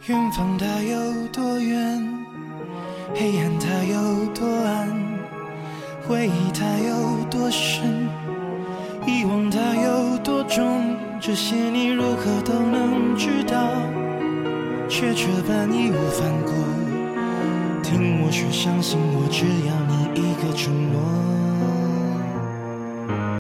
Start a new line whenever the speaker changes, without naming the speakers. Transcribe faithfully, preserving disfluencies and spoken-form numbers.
远方它有多远，黑暗它有多暗，回忆它有多深，遗忘它有多重，这些你如何都能知道，却这般义无反顾，听我说，相信我，只要你一个承诺。